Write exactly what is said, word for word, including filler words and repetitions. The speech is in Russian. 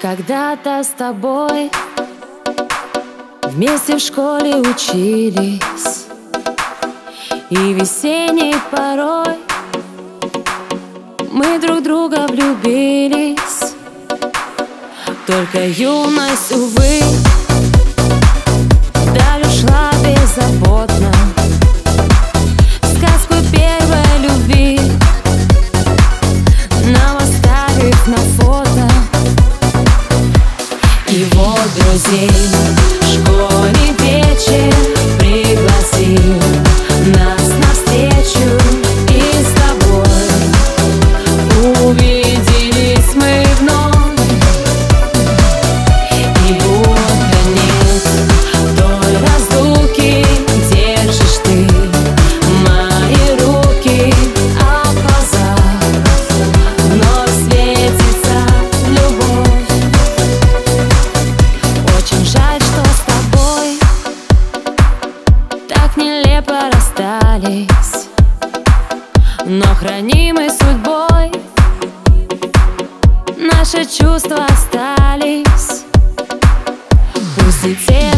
когда-то с тобой вместе в школе учились, и весенней порой мы друг друга влюбились. Только юность, увы, вдаль ушла беззаботно, в сказку первой любви нам оставив на фото его друзей. Школьный вечер пригласил нас навстречу, и с тобой увиделись мы вновь. И вот конец той разлуки, держишь ты мои руки, а в глазах вновь светится любовь. Очень жаль, что с тобой так нелепо расстались, но хранимы судьбой наши чувства остались. Пусть и те